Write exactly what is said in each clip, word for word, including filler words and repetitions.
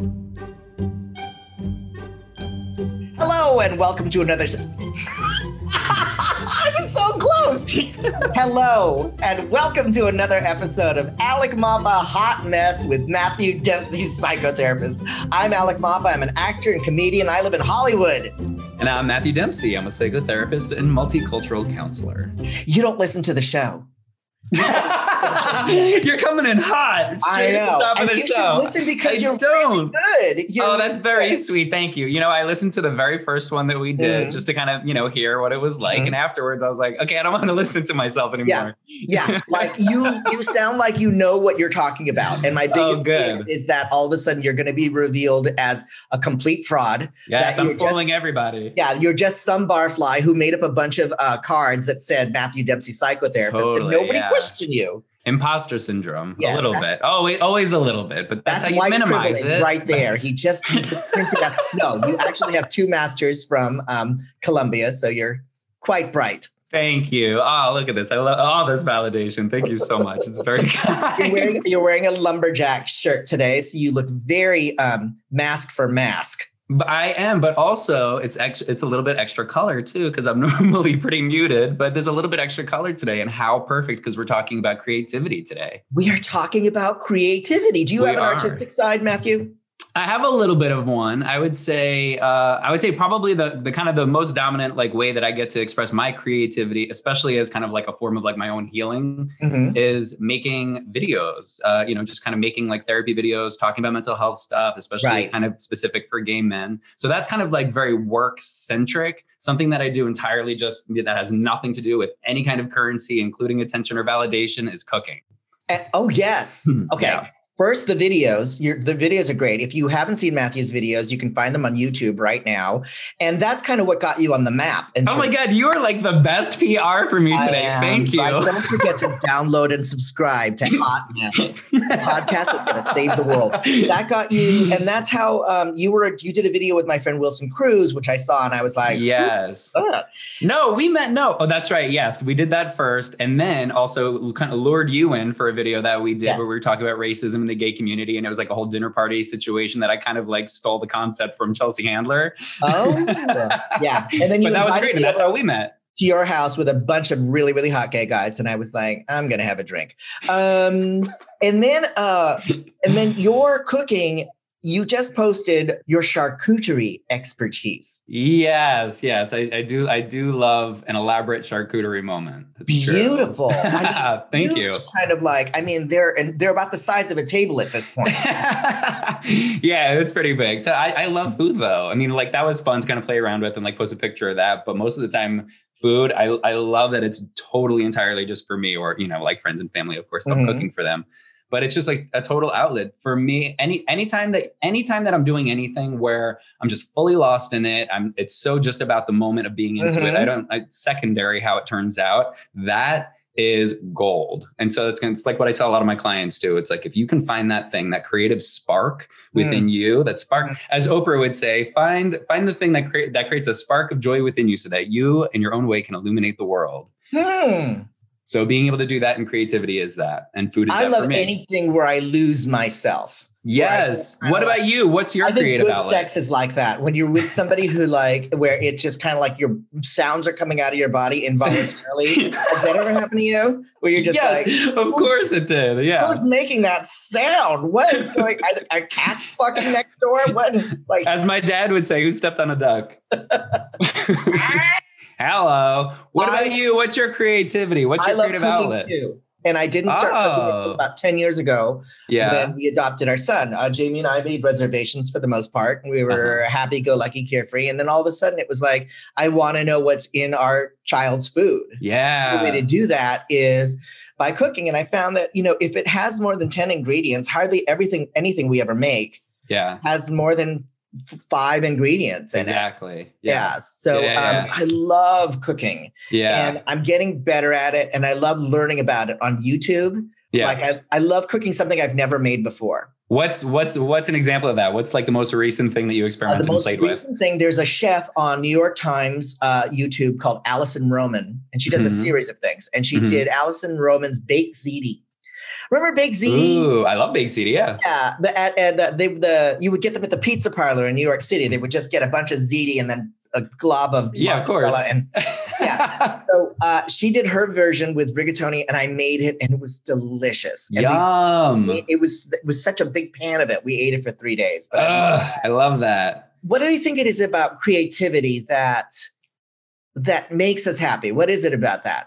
Hello and welcome to another. Se- I was so close. Hello and welcome to another episode of Alec Mapa Hot Mess with Matthew Dempsey, psychotherapist. I'm Alec Mapa. I'm an actor and comedian. I live in Hollywood. And I'm Matthew Dempsey. I'm a psychotherapist and multicultural counselor. You don't listen to the show. You're coming in hot. I know. Top of and the you show. should listen because I you're don't. Really good. You're oh, that's very good. sweet. Thank you. You know, I listened to the very first one that we did mm-hmm. just to kind of, you know, hear what it was like. Mm-hmm. And afterwards, I was like, okay, I don't want to listen to myself anymore. Yeah, yeah. Like you, you sound like you know what you're talking about. And my biggest oh, good. fear is that all of a sudden you're going to be revealed as a complete fraud. Yes, I'm fooling just, everybody. Yeah, you're just some barfly who made up a bunch of uh, cards that said Matthew Dempsey, psychotherapist, totally, and nobody yeah. questioned you. Imposter syndrome, yes, a little bit. Always, always a little bit, but that's, that's how you minimize privilege it. Right there. He just he just printed out. No, you actually have two masters from um, Columbia, so you're quite bright. Thank you. Oh, look at this. I love all this validation. Thank you so much. It's very kind. You're wearing, you're wearing a lumberjack shirt today, so you look very um, mask for mask. I am, but also it's extra, it's a little bit extra color too, because I'm normally pretty muted, but there's a little bit extra color today. And how perfect, because we're talking about creativity today. We are talking about creativity. Do you we have an are. artistic side, Matthew? I have a little bit of one. I would say, uh, I would say probably the the kind of the most dominant like way that I get to express my creativity, especially as kind of like a form of like my own healing, mm-hmm. is making videos. Uh, you know, just kind of making like therapy videos, talking about mental health stuff, especially right. kind of specific for gay men. So that's kind of like very work centric. Something that I do entirely just that has nothing to do with any kind of currency, including attention or validation, is cooking. Uh, oh yes. Okay. Yeah. First, the videos. Your, the videos are great. If you haven't seen Matthew's videos, you can find them on YouTube right now. And that's kind of what got you on the map. Oh my God, you are like the best P R for me today. Am, Thank you. Right? Don't forget to download and subscribe to Hot Mess. The podcast that's going to save the world. That got you. And that's how um, you were. You did a video with my friend Wilson Cruz, which I saw, and I was like, yes. No, we met. No. Oh, that's right. Yes, we did that first. And then also kind of lured you in for a video that we did yes. where we were talking about racism in the gay community, and it was like a whole dinner party situation that I kind of like stole the concept from Chelsea Handler. Oh, yeah. And then you but that was great, and that's how we met. To your house with a bunch of really, really hot gay guys, and I was like, I'm gonna have a drink. Um, and then, uh, and then your cooking. You just posted your charcuterie expertise. Yes, yes, I, I do. I do love an elaborate charcuterie moment. It's beautiful. I mean, Thank you. Kind of like, I mean, they're and they're about the size of a table at this point. Yeah, it's pretty big. So I, I love food, though. I mean, like that was fun to kind of play around with and like post a picture of that. But most of the time, food, I I love that it's totally entirely just for me, or you know, like friends and family, of course, I'm mm-hmm. cooking for them. But it's just like a total outlet for me. Any anytime that anytime that I'm doing anything where I'm just fully lost in it, I'm it's so just about the moment of being into mm-hmm. it. I don't it's secondary how it turns out. That is gold. And so it's it's like what I tell a lot of my clients too. It's like if you can find that thing, that creative spark within mm. you, that spark, mm. as Oprah would say, find find the thing that create that creates a spark of joy within you, so that you in your own way can illuminate the world. Mm. So being able to do that in creativity is that, and food is I that love for me. Anything where I lose myself. Yes. What about like, you? What's your I think creative good outlet? Sex is like that. When you're with somebody who like, where it's just kind of like your sounds are coming out of your body involuntarily. Has that ever happened to you? Where you're just yes, like, of course it did. Yeah. Who's making that sound? What is going? Are, are cats fucking next door? What? It's like, as my dad would say, who stepped on a duck? Hello. What I, about you? What's your creativity? What's your I creative love outlet? Too. And I didn't start oh. cooking until about ten years ago. Yeah. When we adopted our son. Uh, Jamie and I made reservations for the most part. And we were uh-huh. happy, go lucky, carefree. And then all of a sudden it was like, I want to know what's in our child's food. Yeah. The way to do that is by cooking. And I found that, you know, if it has more than ten ingredients, hardly everything, anything we ever make yeah. has more than five ingredients in exactly. it. Yeah. yeah. So yeah, yeah. Um, I love cooking. Yeah. And I'm getting better at it. And I love learning about it on YouTube. Yeah. Like I, I love cooking something I've never made before. What's what's what's an example of that? What's like the most recent thing that you experimented uh, the most and played recent with? thing, there's a chef on New York Times uh, YouTube called Allison Roman, and she does mm-hmm. a series of things. And she mm-hmm. did Allison Roman's baked ziti. Remember Baked Ziti? Ooh, I love Baked Ziti. Yeah. Yeah. The, at, at the, they, the, you would get them at the pizza parlor in New York City. They would just get a bunch of ziti and then a glob of yeah, of course. And yeah. So uh, she did her version with rigatoni, and I made it, and it was delicious. And Yum. we, it was it was such a big pan of it. We ate it for three days. But uh, I, love I love that. What do you think it is about creativity that that makes us happy? What is it about that?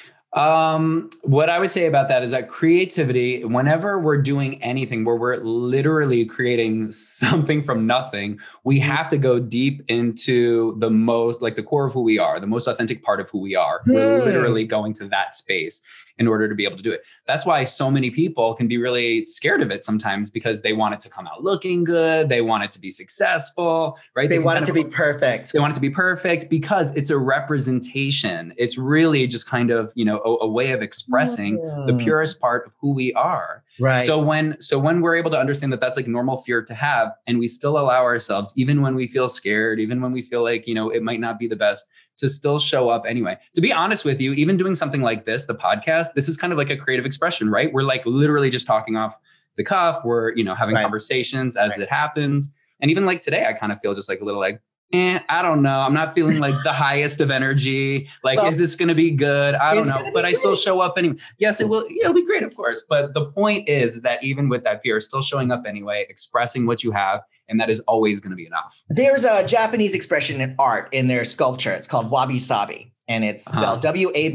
Um, what I would say about that is that creativity, whenever we're doing anything where we're literally creating something from nothing, we have to go deep into the most, like the core of who we are, the most authentic part of who we are. Mm. We're literally going to that space in order to be able to do it. That's why so many people can be really scared of it sometimes, because they want it to come out looking good. They want it to be successful, right? They, they want it to of, be perfect. They want it to be perfect because it's a representation. It's really just kind of, you know, a, a way of expressing mm. the purest part of who we are. Right. So when, so when we're able to understand that that's like normal fear to have, and we still allow ourselves, even when we feel scared, even when we feel like, you know, it might not be the best, to still show up anyway. To be honest with you, even doing something like this, the podcast, this is kind of like a creative expression, right? We're like literally just talking off the cuff. We're, you know, having right. conversations as right. it happens. And even like today, I kind of feel just like a little like, eh, I don't know. I'm not feeling like the highest of energy. Like, well, is this going to be good? I don't know, but I still show up anyway. Yes, it will. Yeah, it'll be great, of course. But the point is, is that even with that fear, still showing up anyway, expressing what you have. And that is always going to be enough. There's a Japanese expression in art in their sculpture. It's called wabi-sabi. And it's spelled uh-huh. W A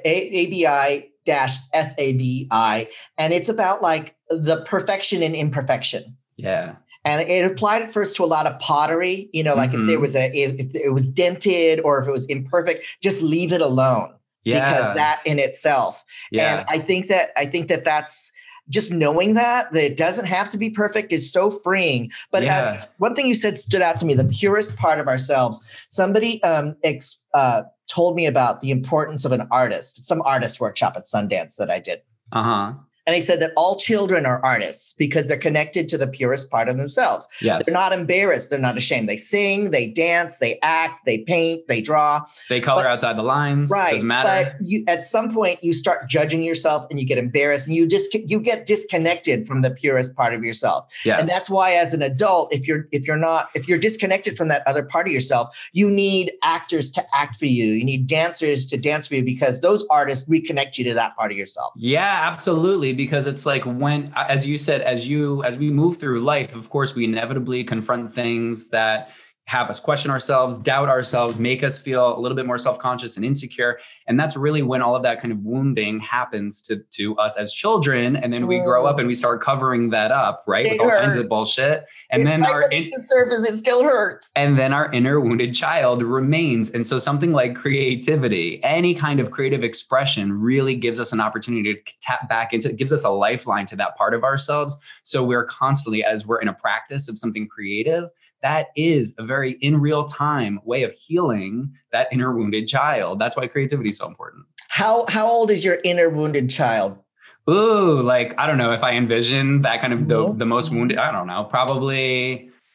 B I dash S A B I. And it's about like the perfection and imperfection. Yeah. And it applied at first to a lot of pottery. You know, like mm-hmm. if there was a, if, if it was dented or if it was imperfect, just leave it alone. Yeah. Because that in itself. Yeah. And I think that, I think that that's, just knowing that, that it doesn't have to be perfect is so freeing. But yeah. uh, one thing you said stood out to me, the purest part of ourselves. Somebody um, ex, uh, told me about the importance of an artist. Some artist workshop at Sundance that I did. Uh-huh. And he said that all children are artists because they're connected to the purest part of themselves. Yes. They're not embarrassed. They're not ashamed. They sing, they dance, they act, they paint, they draw. They color but, outside the lines. Right. Doesn't matter. But you, at some point you start judging yourself and you get embarrassed and you just you get disconnected from the purest part of yourself. Yes. And that's why as an adult, if you're if you're not if you're disconnected from that other part of yourself, you need actors to act for you. You need dancers to dance for you because those artists reconnect you to that part of yourself. Yeah, absolutely. Because it's like when, as you said, as you, as we move through life, of course, we inevitably confront things that have us question ourselves, doubt ourselves, make us feel a little bit more self-conscious and insecure. And that's really when all of that kind of wounding happens to, to us as children. And then we grow up and we start covering that up, right? It With all hurts. kinds of bullshit. And it then our in- the surface, it still hurts. And then our inner wounded child remains. And so something like creativity, any kind of creative expression really gives us an opportunity to tap back into, it gives us a lifeline to that part of ourselves. So we're constantly, as we're in a practice of something creative, that is a very in real time way of healing that inner wounded child. That's why creativity is so important. How how old is your inner wounded child? Ooh, like, I don't know if I envision that kind of mm-hmm. the, the most wounded, I don't know, probably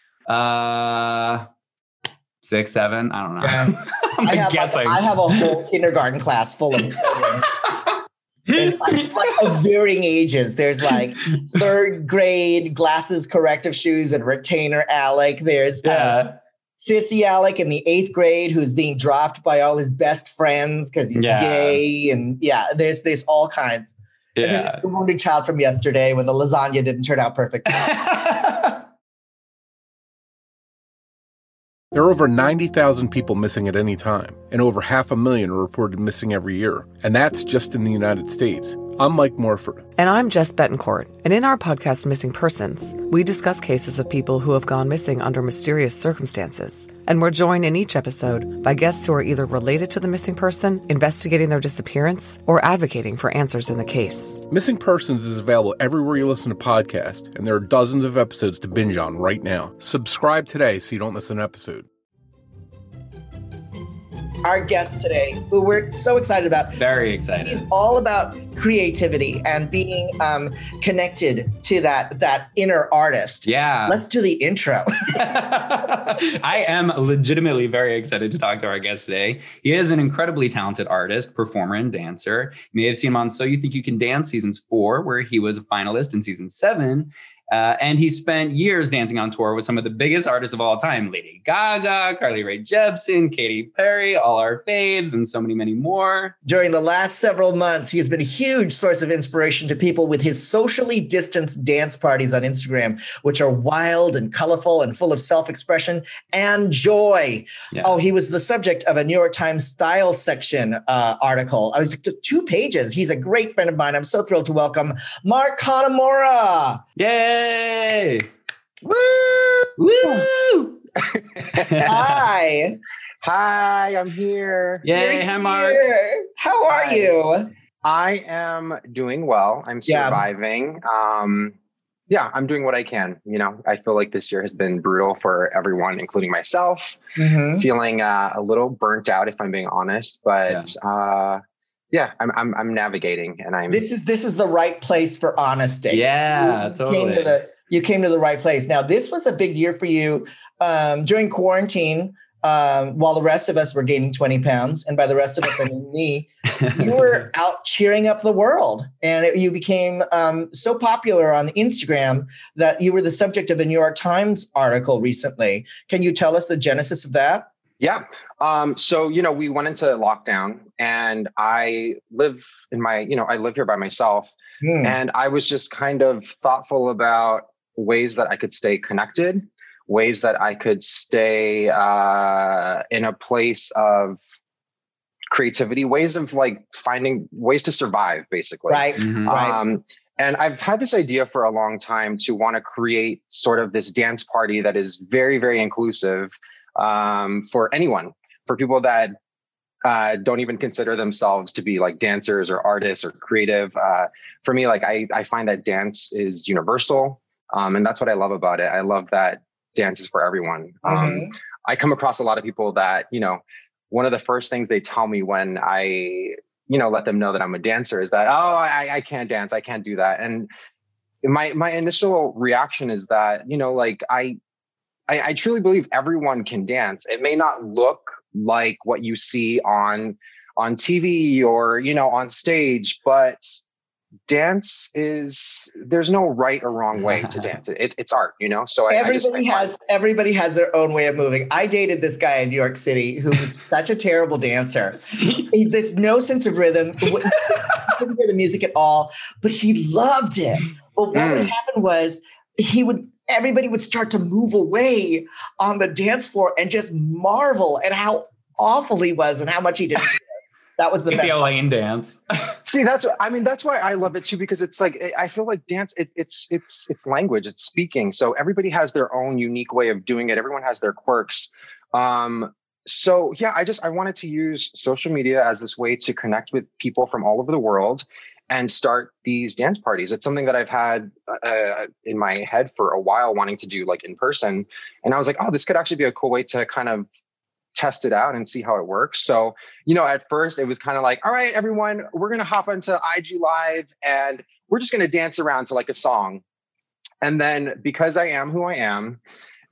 uh, six, seven. I don't know. Yeah. I, have like, I have a whole kindergarten class full of children. It's like, like of varying ages. There's like third grade glasses, corrective shoes, and retainer Alec. There's yeah. uh, sissy Alec in the eighth grade who's being dropped by all his best friends because he's yeah. gay. And yeah, there's there's all kinds. Yeah. And there's the wounded child from yesterday when the lasagna didn't turn out perfect. There are over ninety thousand people missing at any time, and over half a million are reported missing every year. And that's just in the United States. I'm Mike Morford. And I'm Jess Betancourt. And in our podcast, Missing Persons, we discuss cases of people who have gone missing under mysterious circumstances. And we're joined in each episode by guests who are either related to the missing person, investigating their disappearance, or advocating for answers in the case. Missing Persons is available everywhere you listen to podcasts, and there are dozens of episodes to binge on right now. Subscribe today so you don't miss an episode. Our guest today, who we're so excited about. Very excited. He's all about creativity and being um, connected to that that inner artist. Yeah. Let's do the intro. I am legitimately very excited to talk to our guest today. He is an incredibly talented artist, performer, and dancer. You may have seen him on So You Think You Can Dance seasons four, where he was a finalist in season seven. Uh, and he spent years dancing on tour with some of the biggest artists of all time, Lady Gaga, Carly Rae Jepsen, Katy Perry, all our faves, and so many, many more. During the last several months, he has been a huge source of inspiration to people with his socially distanced dance parties on Instagram, which are wild and colorful and full of self-expression and joy. Yeah. Oh, he was the subject of a New York Times style section uh, article. I was two pages. He's a great friend of mine. I'm so thrilled to welcome Mark Kanamura. Yay! Woo! Woo! Hi. Hi, I'm here. Yay, You're hi, Mark. here. How are Hi. you? I am doing well. I'm surviving. Yeah. Um, yeah, I'm doing what I can. You know, I feel like this year has been brutal for everyone, including myself. Mm-hmm. Feeling uh, a little burnt out, if I'm being honest. But yeah. uh Yeah, I'm I'm I'm navigating, and I'm. This is this is the right place for honesty. Yeah, you totally. Came to the, you came to the right place. Now, this was a big year for you um, during quarantine, um, while the rest of us were gaining twenty pounds, and by the rest of us, I mean me. You were out cheering up the world, and it, you became um, so popular on Instagram that you were the subject of a New York Times article recently. Can you tell us the genesis of that? Yeah. Um, so, you know, we went into lockdown, and I live in my, you know, I live here by myself. Mm. And I was just kind of thoughtful about ways that I could stay connected, ways that I could stay uh, in a place of creativity, ways of like finding ways to survive, basically. Right. Mm-hmm. Right. Um, and I've had this idea for a long time to want to create sort of this dance party that is very, very inclusive um, for anyone, for people that uh, don't even consider themselves to be like dancers or artists or creative. Uh, for me, like I, I find that dance is universal. Um, and that's what I love about it. I love that dance is for everyone. Mm-hmm. Um, I come across a lot of people that, you know, one of the first things they tell me when I, you know, let them know that I'm a dancer is that, oh, I, I can't dance. I can't do that. And my, my initial reaction is that, you know, like I, I, I truly believe everyone can dance. It may not look like what you see on on T V or, you know, on stage, but dance is, there's no right or wrong way to dance. It, it's art, you know? So I, everybody I just think has, like, everybody has their own way of moving. I dated this guy in New York City who was such a terrible dancer. He, there's no sense of rhythm. He couldn't hear the music at all, but he loved it. But what mm. would happen was he would, everybody would start to move away on the dance floor and just marvel at how awful he was and how much he didn't. That was the best. The Elaine dance. See, that's, I mean, that's why I love it too, because it's like, I feel like dance, it, it's, it's, it's language, it's speaking. So everybody has their own unique way of doing it. Everyone has their quirks. Um, so yeah, I just, I wanted to use social media as this way to connect with people from all over the world and start these dance parties. It's something that I've had uh, in my head for a while, wanting to do like in person. And I was like, oh, this could actually be a cool way to kind of test it out and see how it works. So, you know, at first it was kind of like, all right, everyone, we're going to hop onto I G Live and we're just going to dance around to like a song. And then because I am who I am,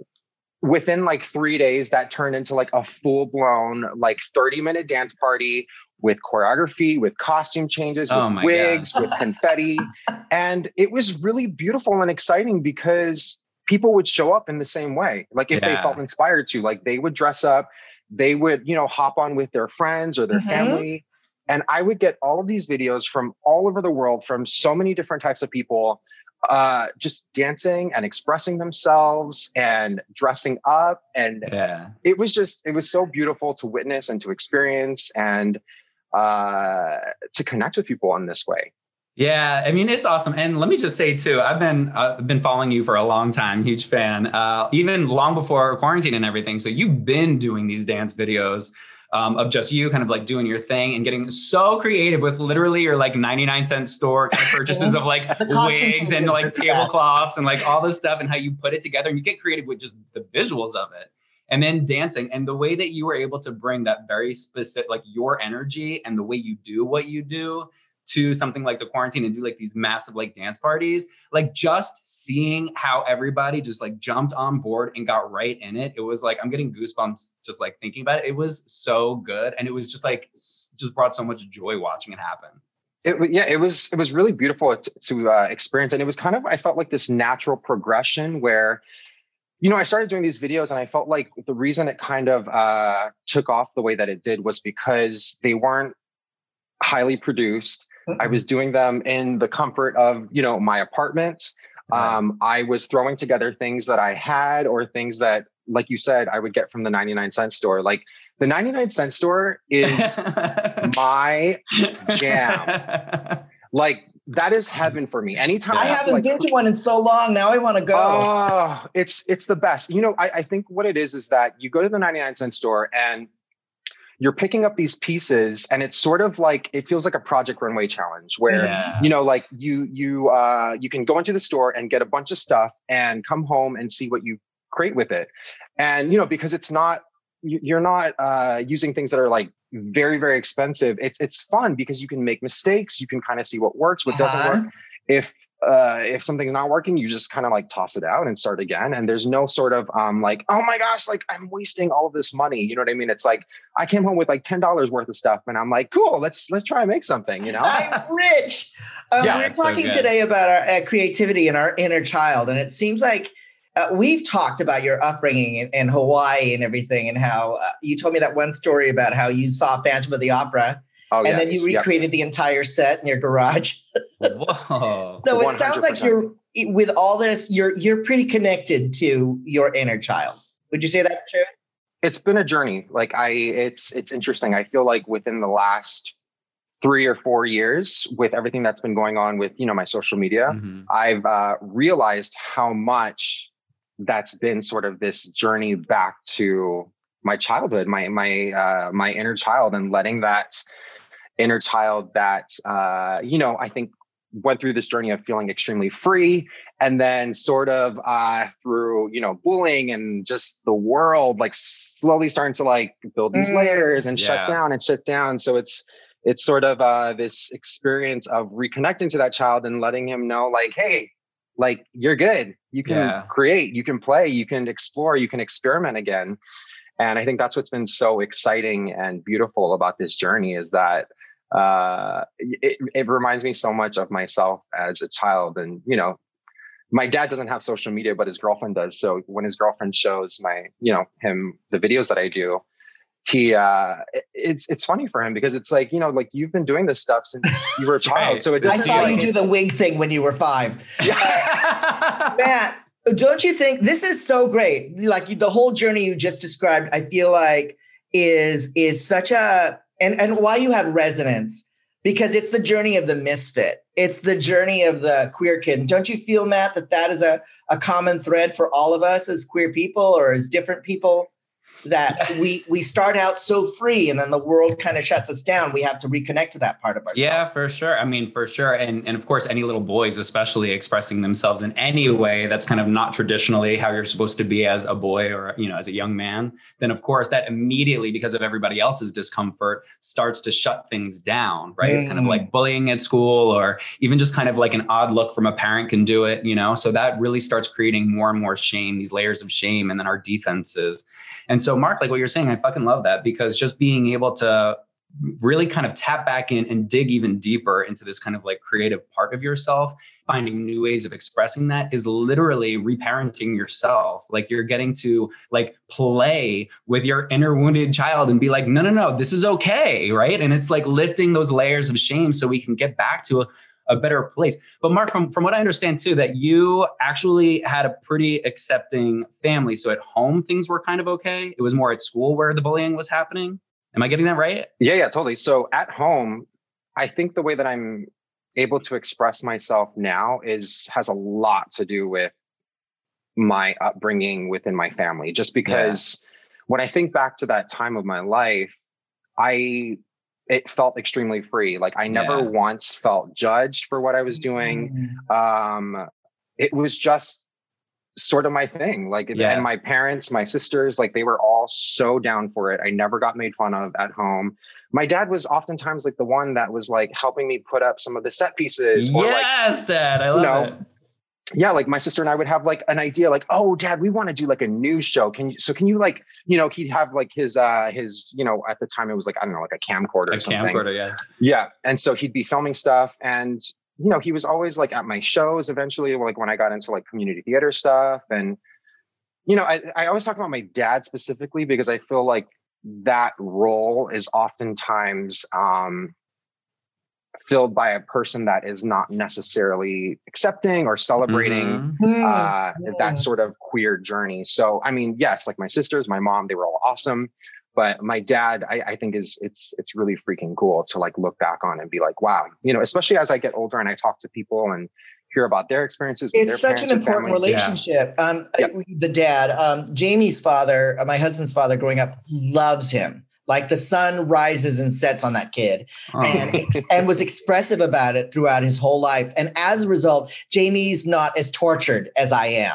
within like three days, that turned into like a full blown, like thirty minute dance party with choreography, with costume changes, with oh wigs, God. with confetti. And it was really beautiful and exciting because people would show up in the same way. Like if yeah. they felt inspired to, like they would dress up, they would, you know, hop on with their friends or their mm-hmm. family. And I would get all of these videos from all over the world, from so many different types of people, uh, just dancing and expressing themselves and dressing up. And yeah. it was just, it was so beautiful to witness and to experience and uh, to connect with people in this way. Yeah, I mean, it's awesome. And let me just say, too, I've been uh, I've been following you for a long time, huge fan, uh, even long before quarantine and everything. So you've been doing these dance videos um, of just you kind of like doing your thing and getting so creative with literally your like ninety-nine cent store kind of purchases of like wigs and like tablecloths and like all this stuff and how you put it together and you get creative with just the visuals of it. And then dancing and the way that you were able to bring that very specific, like your energy and the way you do what you do to something like the quarantine and do like these massive like dance parties, like just seeing how everybody just like jumped on board and got right in it. It was like, I'm getting goosebumps just like thinking about it. It was so good. And it was just like, just brought so much joy watching it happen. It, yeah, it was, it was really beautiful to, to uh, experience. And it was kind of, I felt like this natural progression where, you know, I started doing these videos and I felt like the reason it kind of uh, took off the way that it did was because they weren't highly produced. Mm-hmm. I was doing them in the comfort of, you know, my apartment. Right. Um, I was throwing together things that I had or things that, like you said, I would get from the ninety-nine cent store. Like the ninety-nine cent store is my jam. Like, that is heaven for me. Anytime I, I have haven't to, like, been to one in so long. Now I want to go. Oh, it's it's the best. You know, I, I think what it is is that you go to the ninety-nine cent store and you're picking up these pieces, and it's sort of like, it feels like a Project Runway challenge where, yeah. you know, like you you uh, you can go into the store and get a bunch of stuff and come home and see what you create with it. And, you know, because it's not, you're not uh, using things that are like very, very expensive. It's it's fun because you can make mistakes. You can kind of see what works, what doesn't uh-huh. work. If uh, if something's not working, you just kind of like toss it out and start again. And there's no sort of um like, oh my gosh, like I'm wasting all of this money. You know what I mean? It's like I came home with like ten dollars worth of stuff, and I'm like, cool, let's let's try and make something. You know, I'm rich. Um, Yeah, we're talking so today about our uh, creativity and our inner child, and it seems like. Uh, we've talked about your upbringing in, in Hawaii and everything, and how uh, you told me that one story about how you saw Phantom of the Opera, oh, and yes. then you recreated Yep. the entire set in your garage. Whoa. So it one hundred percent. sounds like you're, with all this, you're you're pretty connected to your inner child. Would you say that's true? It's been a journey. Like I, it's it's interesting. I feel like within the last three or four years, with everything that's been going on with, you know, my social media, Mm-hmm. I've uh, realized how much that's been sort of this journey back to my childhood, my my uh, my inner child, and letting that inner child that uh, you know, I think went through this journey of feeling extremely free, and then sort of uh, through, you know, bullying and just the world, like slowly starting to like build these Mm. layers and Yeah. shut down and shut down. So it's it's sort of uh, this experience of reconnecting to that child and letting him know, like, hey, like you're good. You can Yeah. create, you can play, you can explore, you can experiment again. And I think that's what's been so exciting and beautiful about this journey is that uh, it, it reminds me so much of myself as a child. And, you know, my dad doesn't have social media, but his girlfriend does. So when his girlfriend shows my, you know, him, the videos that I do, he, uh, it, it's, it's funny for him because it's like, you know, like you've been doing this stuff since you were a child. Right. So it I doesn't saw like, you do the wig thing when you were five. Matt, don't you think this is so great? Like the whole journey you just described, I feel like is is such a and and why you have resonance, because it's the journey of the misfit. It's the journey of the queer kid. Don't you feel, Matt, that that is a, a common thread for all of us as queer people or as different people? That we we start out so free and then the world kind of shuts us down. We have to reconnect to that part of ourselves. Yeah, for sure. I mean, for sure. And and of course, any little boys, especially expressing themselves in any way that's kind of not traditionally how you're supposed to be as a boy or, you know, as a young man, then of course that immediately, because of everybody else's discomfort, starts to shut things down, right? Mm. Kind of like bullying at school, or even just kind of like an odd look from a parent can do it, you know? So that really starts creating more and more shame, these layers of shame, and then our defenses. And so, Mark, like what you're saying, I fucking love that, because just being able to really kind of tap back in and dig even deeper into this kind of like creative part of yourself, finding new ways of expressing that is literally reparenting yourself. Like you're getting to like play with your inner wounded child and be like, no, no, no, this is okay. Right. And it's like lifting those layers of shame so we can get back to a a better place. But Mark, from, from what I understand too, that you actually had a pretty accepting family. So at home, things were kind of okay. It was more at school where the bullying was happening. Am I getting that right? Yeah, yeah, totally. So at home, I think the way that I'm able to express myself now is has a lot to do with my upbringing within my family. Just because yeah. when I think back to that time of my life, I it felt extremely free. Like I never yeah. once felt judged for what I was doing. Um, it was just sort of my thing. Like, Yeah. and my parents, my sisters, like they were all so down for it. I never got made fun of at home. My dad was oftentimes like the one that was like helping me put up some of the set pieces. Or yes, like, Dad. I love you know, it. Yeah, like my sister and I would have like an idea, like, oh, Dad, we want to do like a news show. Can you? So can you like, you know, he'd have like his, uh, his, you know, at the time it was like I don't know, like a camcorder A or something. camcorder, yeah. Yeah, and so he'd be filming stuff, and you know, he was always like at my shows. Eventually, like when I got into like community theater stuff, and you know, I I always talk about my dad specifically because I feel like that role is oftentimes um, filled by a person that is not necessarily accepting or celebrating Mhm. uh, Yeah. that sort of queer journey. So, I mean, yes, like my sisters, my mom, they were all awesome. But my dad, I, I think is it's it's really freaking cool to like look back on and be like, wow, you know, especially as I get older and I talk to people and hear about their experiences. With It's their such an parents and important family. relationship. Um, Yep. I- the dad, um, Jamie's father, uh, my husband's father, growing up, loves him. Like the sun rises and sets on that kid, Oh. and ex- and was expressive about it throughout his whole life. And as a result, Jamie's not as tortured as I am.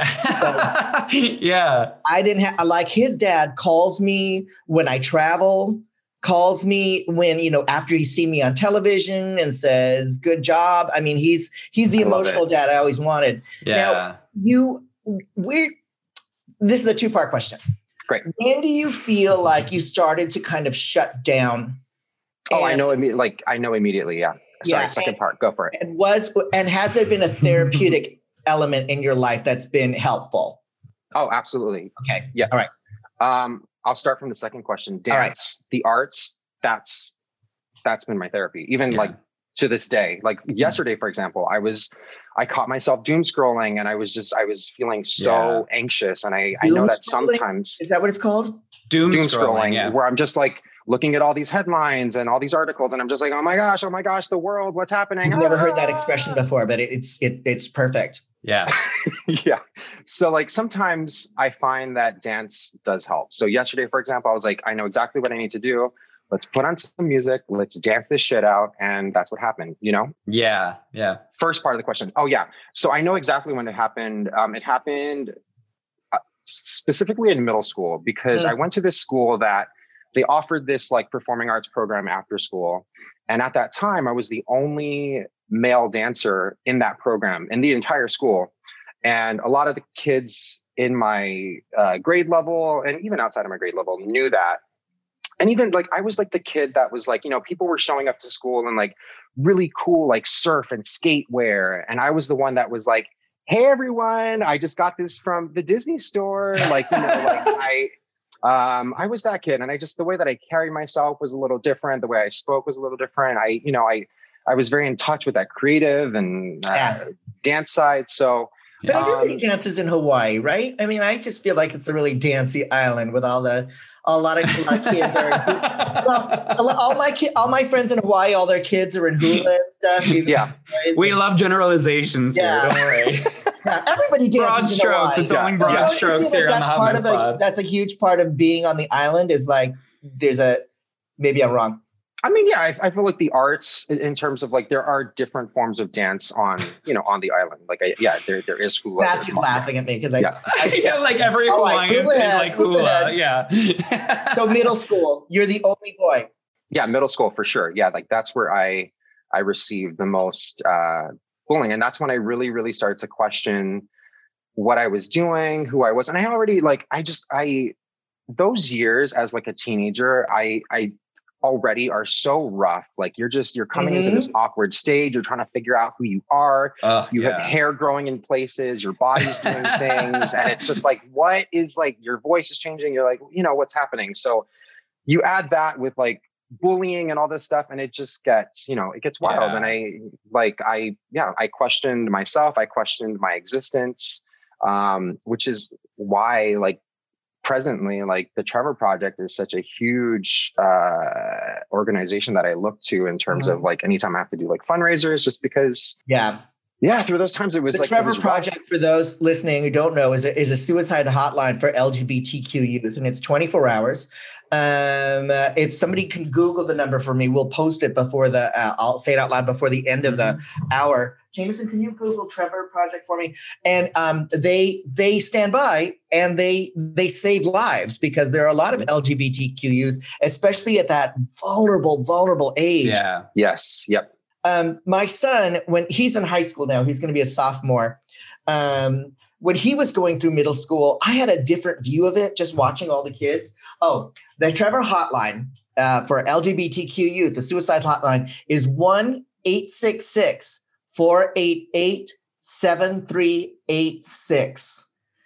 Yeah. yeah. I didn't have like his dad calls me when I travel, calls me when, you know, after he's seen me on television and says, good job. I mean, he's he's the I love emotional it. dad I always wanted. Yeah. Now, you we're this is a two-part question. Great. When do you feel like you started to kind of shut down? Oh, I And- know. Imme- like I know immediately. Yeah. Sorry. Yeah, second and- part. Go for it. And was and has there been a therapeutic element in your life that's been helpful? Oh, absolutely. Okay. Yeah. All right. Um, I'll start from the second question. All right. Dance, the arts. That's that's been my therapy. Even Yeah. like to this day. Like yesterday, for example, I was I caught myself doom scrolling, and I was just I was feeling so anxious. And I I know Doom that scrolling? sometimes Is that what it's called? Doom, doom scrolling. scrolling, Yeah. where I'm just like looking at all these headlines and all these articles, and I'm just like, oh my gosh, oh my gosh, the world, what's happening? I've never heard that Ah! expression before, but it, it's it, it's perfect. Yeah. Yeah. So like sometimes I find that dance does help. So yesterday, for example, I was like, I know exactly what I need to do. Let's put on some music. Let's dance this shit out. And that's what happened, you know? Yeah. Yeah. First part of the question. Oh yeah. So I know exactly when it happened. Um, it happened uh, specifically in middle school because Mm. I went to this school that they offered this like performing arts program after school. And at that time I was the only male dancer in that program in the entire school. And a lot of the kids in my uh, grade level and even outside of my grade level knew that. And even like, I was like the kid that was like, you know, people were showing up to school in like really cool, like surf and skate wear. And I was the one that was like, hey, everyone, I just got this from the Disney store. Like, you know, like I, um, I was that kid. And I just, the way that I carried myself was a little different. The way I spoke was a little different. I, you know, I, I was very in touch with that creative and uh, Yeah. dance side. So, But everybody Um, dances in Hawaii, right? I mean, I just feel like it's a really dancey island with all the a lot of, a lot of kids are. Well, a lo- all my ki- all my friends in Hawaii, all their kids are in hula and stuff. Even yeah. boys. We love generalizations Yeah. here. Don't worry. Yeah, everybody dances Broad in strokes. Hawaii. It's only Yeah. broad Don't you strokes feel here like on the that's Hot part Mess of a, Pod. that's a huge part of being on the island is like there's a maybe I'm wrong. I mean, yeah, I, I feel like the arts in, in terms of like, there are different forms of dance on, you know, on the island. Like, I, yeah, there, there is hula. there's Matthew's mo- laughing at me because I, Yeah. I yeah, like every All right, Hawaiian move is ahead, like move hula. ahead. Yeah. so middle school, you're the only boy. Yeah, middle school for sure. Yeah, like that's where I I received the most uh, bullying, and that's when I really, really started to question what I was doing, who I was, and I already like I just I those years as like a teenager, I I already are so rough. Like you're just you're coming into this awkward stage. You're trying to figure out who you are. Oh, You yeah. have hair growing in places, your body's doing things, and it's just like, what is like your voice is changing? You're like, you know, what's happening? So you add that with like bullying and all this stuff, and it just gets, you know, it gets wild. Yeah. And I like, I, yeah, I questioned myself. I questioned my existence, um, which is why like presently, like the Trevor Project is such a huge uh, organization that I look to in terms Mhm. of like, anytime I have to do like fundraisers, just because Yeah. Yeah, through those times, it was the like Trevor was Project, rough. For those listening who don't know, is a, is a suicide hotline for L G B T Q youth, and it's twenty-four hours. Um, uh, if somebody can Google the number for me, we'll post it before the. Uh, I'll say it out loud before the end of the hour. Jameson, can you Google Trevor Project for me? And um, they they stand by and they they save lives, because there are a lot of L G B T Q youth, especially at that vulnerable vulnerable age. Yeah. Yes. Yep. Um, my son, when he's in high school now, he's going to be a sophomore. Um, when he was going through middle school, I had a different view of it, just watching all the kids. Oh, the Trevor hotline uh, for L G B T Q youth, the suicide hotline, is one eight six six, four eight eight, seven three eight six.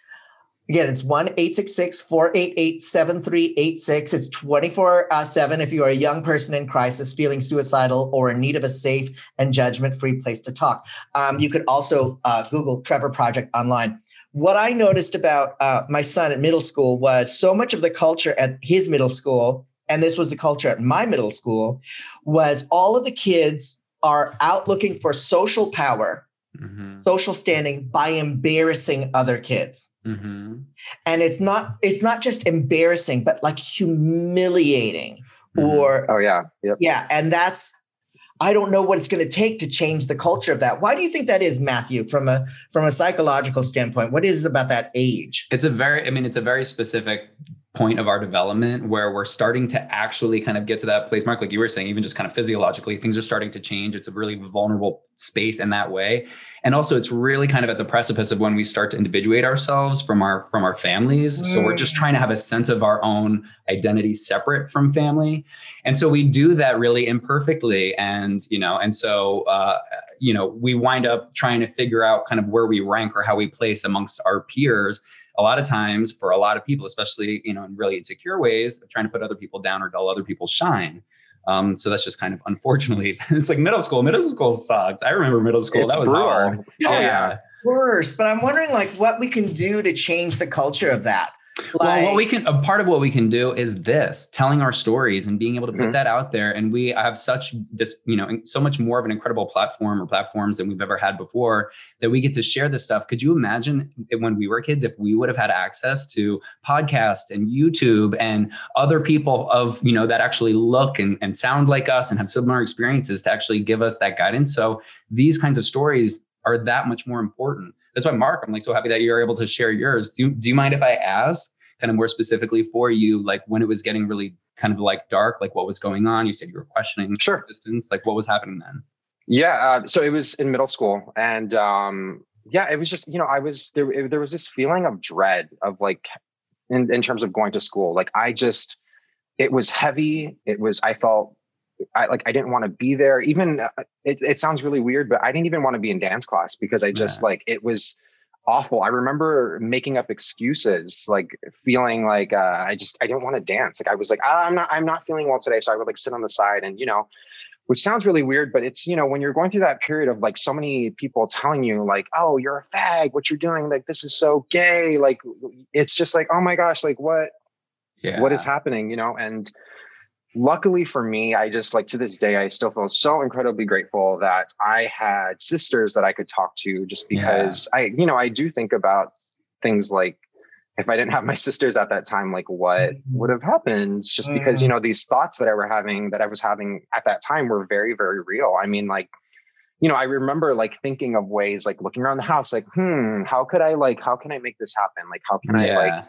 Again, it's one eight six six, four eight eight, seven three eight six. It's twenty-four seven if you are a young person in crisis, feeling suicidal, or in need of a safe and judgment-free place to talk. Um, you could also uh, Google Trevor Project online. What I noticed about uh, my son at middle school was so much of the culture at his middle school, and this was the culture at my middle school, was all of the kids are out looking for social power, mm-hmm. social standing by embarrassing other kids. Mm-hmm. And it's not it's not just embarrassing, but like humiliating. Mm-hmm. Or oh yeah, yep. yeah, and that's I don't know what it's going to take to change the culture of that. Why do you think that is, Matthew? From a from a psychological standpoint, what is it about that age? It's a very I mean, it's a very specific point of our development where we're starting to actually kind of get to that place, Mark, like you were saying, even just kind of physiologically, things are starting to change. It's a really vulnerable space in that way. And also it's really kind of at the precipice of when we start to individuate ourselves from our, from our families. Mm. So we're just trying to have a sense of our own identity separate from family. And so we do that really imperfectly. And, you know, and so, uh, you know, we wind up trying to figure out kind of where we rank or how we place amongst our peers. A lot of times for a lot of people, especially, you know, in really insecure ways, trying to put other people down or dull other people's shine. Um, so that's just kind of, unfortunately, it's like middle school. Middle school sucks. I remember middle school. It's that was brutal. hard. Oh, yeah. yeah. Worse. But I'm wondering like what we can do to change the culture of that. Like, well, what we can, a part of what we can do is this, telling our stories and being able to put mm-hmm. that out there. And we have such this, you know, so much more of an incredible platform or platforms than we've ever had before that we get to share this stuff. Could you imagine when we were kids, if we would have had access to podcasts and YouTube and other people of, you know, that actually look and, and sound like us and have similar experiences to actually give us that guidance? So these kinds of stories are that much more important. That's why, Mark, I'm like so happy that you're able to share yours. Do you, do you mind if I ask kind of more specifically for you, like when it was getting really kind of like dark, like what was going on? You said you were questioning sure. distance. Like what was happening then? Yeah. Uh, so it was in middle school. And um, yeah, it was just, you know, I was there. It, there was this feeling of dread of like, in, in terms of going to school. Like I just, it was heavy. It was, I felt I like, I didn't want to be there. Even uh, it, it sounds really weird, but I didn't even want to be in dance class because I just yeah. like, it was awful. I remember making up excuses, like feeling like uh, I just, I didn't want to dance. Like I was like, ah, I'm not, I'm not feeling well today. So I would like sit on the side and, you know, which sounds really weird, but it's, you know, when you're going through that period of like so many people telling you like, oh, you're a fag, what you're doing, like, this is so gay. Like, it's just like, oh my gosh, like what, yeah. what is happening, you know? And luckily for me, I just like to this day, I still feel so incredibly grateful that I had sisters that I could talk to just because yeah. I, you know, I do think about things like if I didn't have my sisters at that time, like what would have happened just because, you know, these thoughts that I were having that I was having at that time were very, very real. I mean, like, you know, I remember like thinking of ways, like looking around the house, like, hmm, how could I like, how can I make this happen? Like, how can yeah. I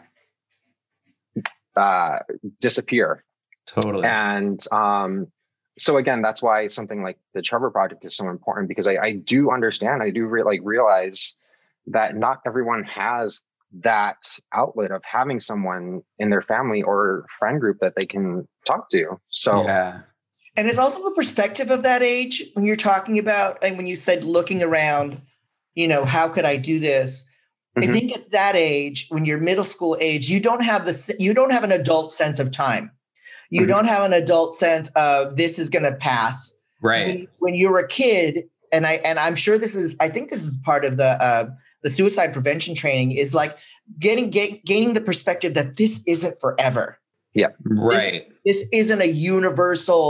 like uh, disappear? Totally. And um, so again, that's why something like the Trevor Project is so important because I, I do understand, I do re- like realize that not everyone has that outlet of having someone in their family or friend group that they can talk to. So yeah. And it's also the perspective of that age when you're talking about, and when you said looking around, you know, how could I do this? Mm-hmm. I think at that age, when you're middle school age, you don't have the, you don't have an adult sense of time. You mm-hmm. don't have an adult sense of this is going to pass. Right. When, when you're a kid, and I and I'm sure this is, I think this is part of the uh, the suicide prevention training is like getting get, gaining the perspective that this isn't forever. Yeah. Right. This, this isn't a universal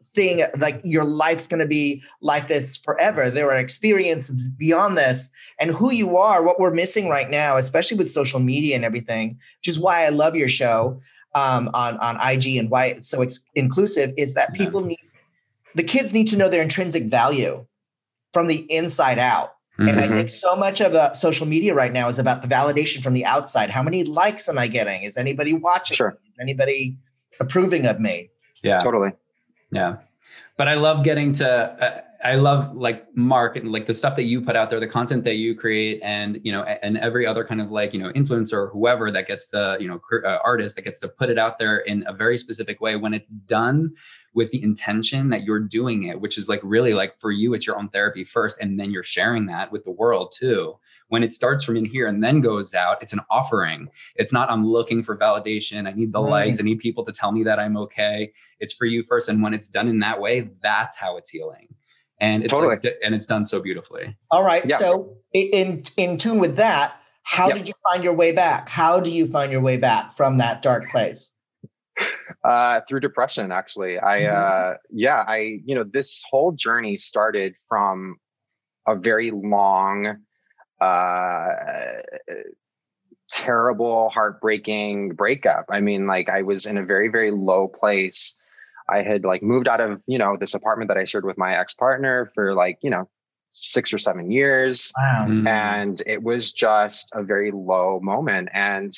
thing, like your life's going to be like this forever. There are experiences beyond this, and who you are, what we're missing right now, especially with social media and everything, which is why I love your show um, on, on I G and why it's so ex- inclusive, is that Yeah. people need, the kids need to know their intrinsic value from the inside out. Mm-hmm. And I think so much of uh, social media right now is about the validation from the outside. How many likes am I getting? Is anybody watching? Sure. Is anybody approving of me? Yeah. Totally. Yeah. But I love getting to, uh, I love like Mark and like the stuff that you put out there, the content that you create, and, you know, and every other kind of like, you know, influencer or whoever that gets to, you know, uh, artist that gets to put it out there in a very specific way when it's done with the intention that you're doing it, which is like really like for you, it's your own therapy first. And then you're sharing that with the world too. When it starts from in here and then goes out, it's an offering. It's not, I'm looking for validation. I need the Right. likes. I need people to tell me that I'm okay. It's for you first. And when it's done in that way, that's how it's healing. And it's Totally. like, and it's done so beautifully. All right. Yeah. So in in tune with that, how Yeah. did you find your way back? How do you find your way back from that dark place? Uh, through depression, actually. I, uh, yeah, I, you know, this whole journey started from a very long, uh, terrible, heartbreaking breakup. I mean, like I was in a very, very low place. I had like moved out of, you know, this apartment that I shared with my ex-partner for like, you know, six or seven years. Wow. Mm. And it was just a very low moment. And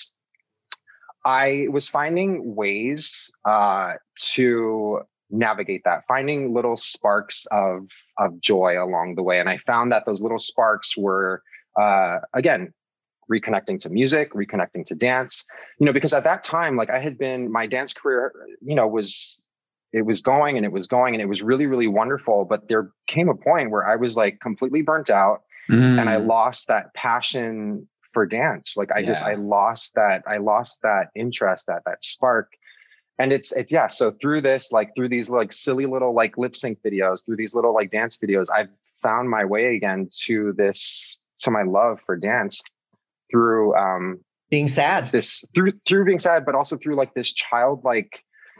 I was finding ways uh, to navigate that, finding little sparks of of joy along the way. And I found that those little sparks were, uh, again, reconnecting to music, reconnecting to dance, you know, because at that time, like I had been, my dance career, you know, was, it was going and it was going and it was really, really wonderful. But there came a point where I was like completely burnt out Mm. and I lost that passion for dance. Like I Yeah. just, I lost that, I lost that interest, that, that spark. And it's, it's, yeah. So through this, like through these like silly little like lip sync videos, through these little like dance videos, I've found my way again to this, to my love for dance through, um, Being sad. this, through, through being sad, but also through like this childlike,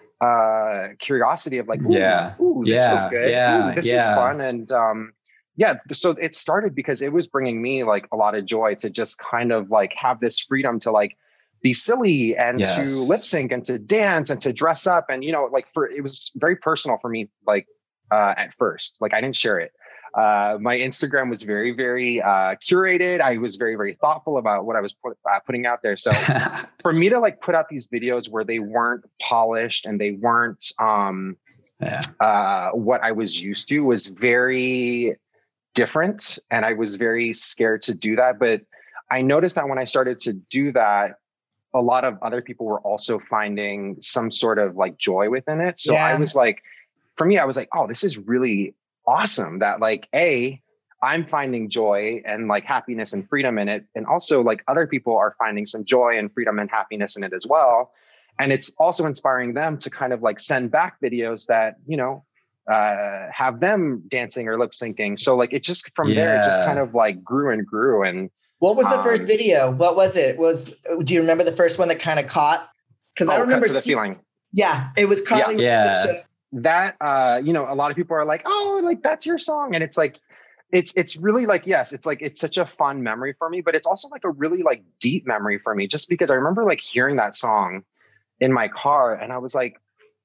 uh, curiosity of like, ooh, Yeah. ooh, this Yeah. feels good. Yeah. Ooh, this Yeah. is fun. And, um, yeah, so it started because it was bringing me like a lot of joy to just kind of like have this freedom to like be silly and Yes. to lip sync and to dance and to dress up. And, you know, like for, it was very personal for me, like uh, at first, like I didn't share it. Uh, my Instagram was very, very uh, curated. I was very, very thoughtful about what I was put, uh, putting out there. So for me to like put out these videos where they weren't polished and they weren't um, yeah. uh, what I was used to was very different. And I was very scared to do that. But I noticed that when I started to do that, a lot of other people were also finding some sort of like joy within it. So Yeah. I was like, for me, I was like, oh, this is really awesome that like, A, I'm finding joy and like happiness and freedom in it. And also like other people are finding some joy and freedom and happiness in it as well. And it's also inspiring them to kind of like send back videos that, you know, uh, have them dancing or lip syncing. So like, it just, from there, it just Yeah. kind of like grew and grew. And What was the Um, first video? What was it? Was do you remember the first one that kind of caught? Because oh, I remember Cut to the see- Feeling. Yeah, it was Carly. Yeah. Rae Jepsen. That, uh, you know, a lot of people are like, oh, like that's your song. And it's like, it's, it's really like, yes, it's like, it's such a fun memory for me, but it's also like a really like deep memory for me, just because I remember like hearing that song in my car and I was like,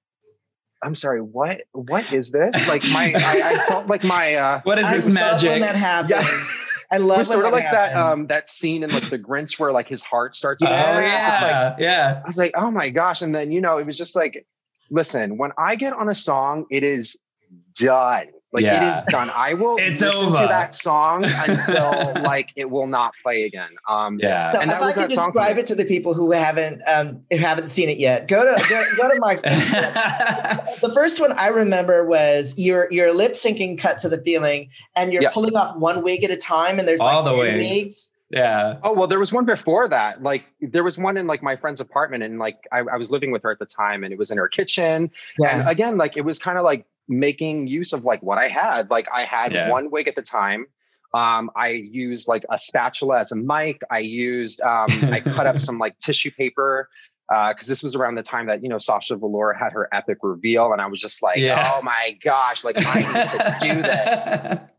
I'm sorry, what, what is this? Like my, I, I felt like my, uh, What is I this love when magic? that happens. Yeah. I it love was when sort of that like that, happens. um, that scene in like the Grinch where like his heart starts. Oh, to pound. It's just like, yeah. Yeah. I was like, oh my gosh. And then, you know, it was just like, listen, when I get on a song, it is done. Like Yeah. it is done. I will It's listen over. to that song until like it will not play again. Um, Yeah. So and if that I was could that song for describe me. it to the people who haven't um, who haven't seen it yet, go to go, go to Mark's Instagram. The first one I remember was you're you're lip syncing Cut to the Feeling, and you're Yep. pulling off one wig at a time, and there's All like the ten wigs. wigs. Yeah. Oh, well, there was one before that. Like there was one in like my friend's apartment and like I, I was living with her at the time and it was in her kitchen. Yeah. And again, like it was kind of like making use of like what I had. Like I had Yeah. one wig at the time. Um, I used like a spatula as a mic. I used, um, I cut up some like tissue paper Uh, cause this was around the time that, you know, Sasha Velour had her epic reveal. And I was just like, yeah. oh my gosh, like I need to do this.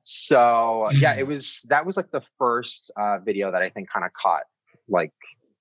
So yeah, it was, that was like the first uh, video that I think kind of caught like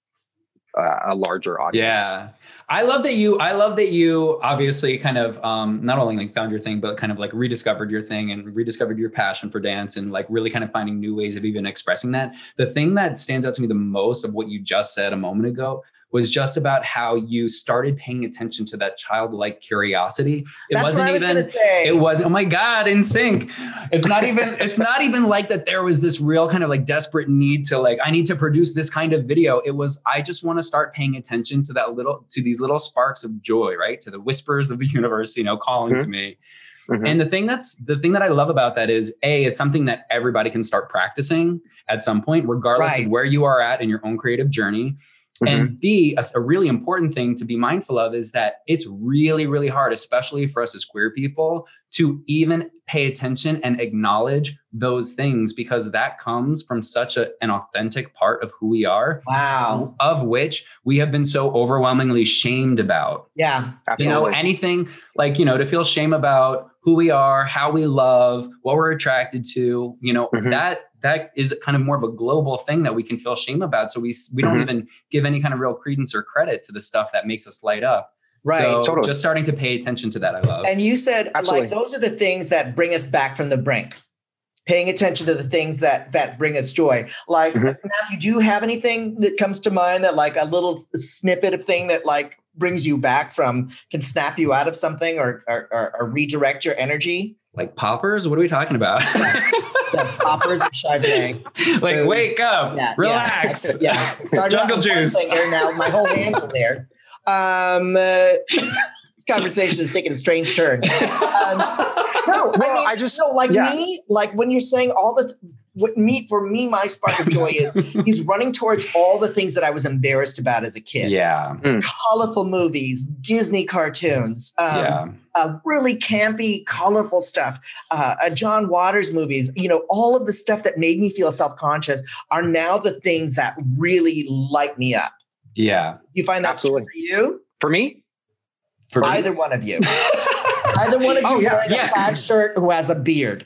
uh, a larger audience. Yeah. I love that you, I love that you obviously kind of um, not only like found your thing, but kind of like rediscovered your thing and rediscovered your passion for dance and like really kind of finding new ways of even expressing that. The thing that stands out to me the most of what you just said a moment ago was just about how you started paying attention to that childlike curiosity. It That's wasn't what I was even, gonna say. it was, oh my God, in sync. It's not even, it's not even like that there was this real kind of like desperate need to like, I need to produce this kind of video. It was, I just want to start paying attention to that little, to these little sparks of joy, right? To the whispers of the universe, you know, calling mm-hmm. to me. Mm-hmm. And the thing that's, the thing that I love about that is A, it's something that everybody can start practicing at some point, regardless right. of where you are at in your own creative journey. Mm-hmm. And B, a, a really important thing to be mindful of is that it's really, really hard, especially for us as queer people, to even pay attention and acknowledge those things because that comes from such a, an authentic part of who we are. Wow. Of which we have been so overwhelmingly shamed about. Yeah. Absolutely. You know, anything like, you know, to feel shame about who we are, how we love, what we're attracted to, you know, mm-hmm. that that is kind of more of a global thing that we can feel shame about. So we we don't mm-hmm. even give any kind of real credence or credit to the stuff that makes us light up. Right. So totally. Just starting to pay attention to that, I love. And you said Absolutely. like, those are the things that bring us back from the brink. Paying attention to the things that that bring us joy. Like mm-hmm. Matthew, do you have anything that comes to mind that like a little snippet of thing that like brings you back from, can snap you out of something or or, or, or redirect your energy? Like poppers? What are we talking about? Yes, poppers and Chardonnay. Like, Booze. Wake up, yeah, relax. Yeah, yeah. Jungle juice. Here now, my whole hand's in there. Um, uh, this conversation is taking a strange turn. Um, no, well, I mean, I just no, like yeah. me, like when you're saying all the. What me for me, my spark of joy is he's running towards all the things that I was embarrassed about as a kid. Yeah, mm. colorful movies, Disney cartoons, um, yeah, uh, really campy, colorful stuff. Uh, uh, John Waters movies. You know, all of the stuff that made me feel self-conscious are now the things that really light me up. Yeah, you find that absolutely for you? For me, for either me? One of you. Either one of you oh, yeah, wearing yeah. a plaid shirt who has a beard.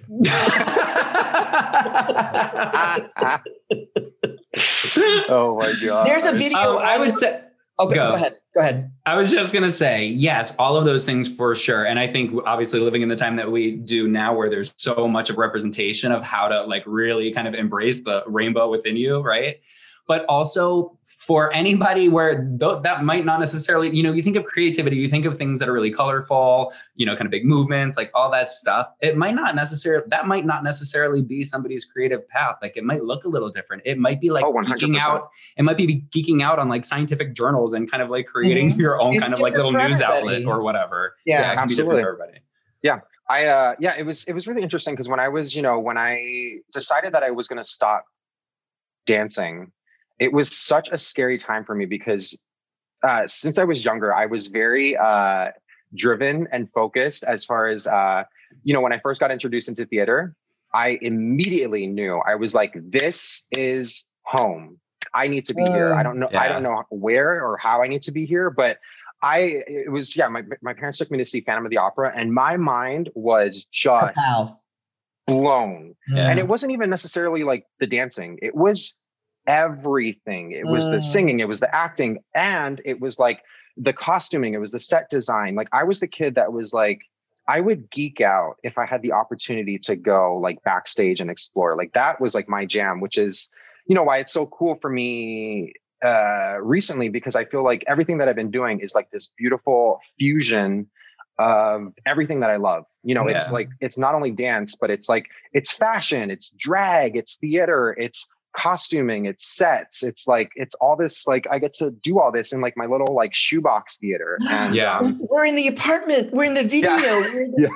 Oh my God. There's a video. Oh, I would say. Okay, go. go ahead. Go ahead. I was just going to say, yes, all of those things for sure. And I think obviously living in the time that we do now, where there's so much of representation of how to like really kind of embrace the rainbow within you. Right. But also for anybody where th- that might not necessarily, you know, you think of creativity, you think of things that are really colorful, you know, kind of big movements, like all that stuff. It might not necessarily, that might not necessarily be somebody's creative path. Like it might look a little different. It might be like oh, geeking out. It might be geeking out on like scientific journals and kind of like creating mm-hmm. your own it's kind of like little news outlet or whatever. Yeah, yeah it can absolutely. Be different for everybody. Yeah. I, uh, yeah, it was, it was really interesting because when I was, you know, when I decided that I was going to stop dancing, it was such a scary time for me because uh, since I was younger, I was very uh, driven and focused as far as, uh, you know, when I first got introduced into theater, I immediately knew I was like, this is home. I need to be uh, here. I don't know. Yeah. I don't know where or how I need to be here, but I, it was, yeah, my, my parents took me to see Phantom of the Opera and my mind was just wow. blown. Yeah. And it wasn't even necessarily like the dancing. It was everything. It was uh. the singing, it was the acting, and it was like the costuming, it was the set design. Like I was the kid that was like, I would geek out if I had the opportunity to go like backstage and explore. Like that was like my jam, which is, you know, why it's so cool for me uh, recently, because I feel like everything that I've been doing is like this beautiful fusion of everything that I love. You know, yeah. it's like, it's not only dance, but it's like, it's fashion, it's drag, it's theater, it's costuming, it's sets, it's like, it's all this, like I get to do all this in like my little like shoebox theater. And yeah, um, we're in the apartment, we're in the video. Yeah. We're in the-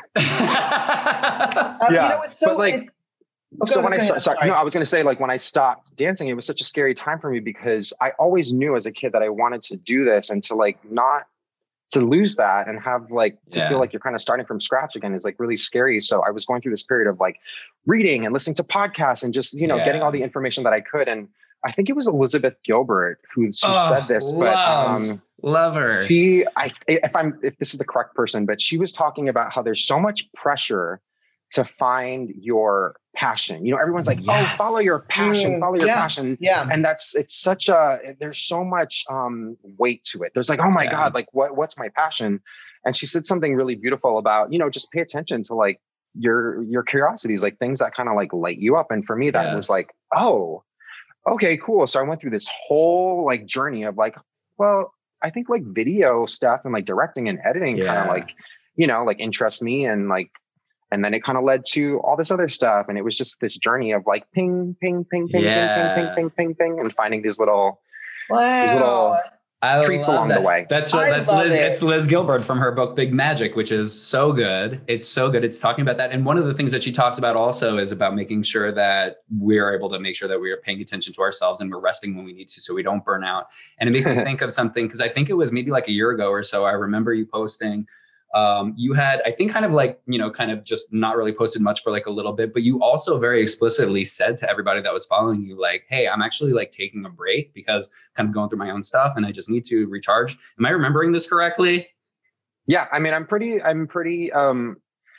yeah. um, yeah. You know, it's so but like, it's- oh, so ahead, when I started, sorry, sorry. no, I was going to say like when I stopped dancing, it was such a scary time for me because I always knew as a kid that I wanted to do this, and to like not to lose that and have like to yeah. feel like you're kind of starting from scratch again is like really scary. So I was going through this period of like reading and listening to podcasts and just, you know, yeah. getting all the information that I could. And I think it was Elizabeth Gilbert who, who oh, said this, but love, um, love her. She, I, if I'm, if this is the correct person, but she was talking about how there's so much pressure to find your passion. You know, everyone's like, yes. oh, follow your passion, mm, follow your yeah, passion. Yeah. And that's, it's such a, there's so much um, weight to it. There's like, oh my yeah. God, like what, what's my passion? And she said something really beautiful about, you know, just pay attention to like your, your curiosities, like things that kind of like light you up. And for me, that yes. was like, oh, okay, cool. So I went through this whole like journey of like, well, I think like video stuff and like directing and editing yeah. kind of like, you know, like interest me and like, and then it kind of led to all this other stuff. And it was just this journey of like ping, ping, ping, ping, yeah. ping, ping, ping, ping, ping, and finding these little, wow. these little I treats along that. the way. That's what, that's Liz. It. It's Liz Gilbert from her book, Big Magic, which is so good. It's so good. It's talking about that. And one of the things that she talks about also is about making sure that we're able to make sure that we are paying attention to ourselves and we're resting when we need to, so we don't burn out. And it makes me think of something, because I think it was maybe like a year ago or so, I remember you posting, um, you had, I think kind of like, you know, kind of just not really posted much for like a little bit, but you also very explicitly said to everybody that was following you, like, hey, I'm actually like taking a break because I'm kind of going through my own stuff and I just need to recharge. Am I remembering this correctly? Yeah. I mean, I'm pretty, I'm pretty, um,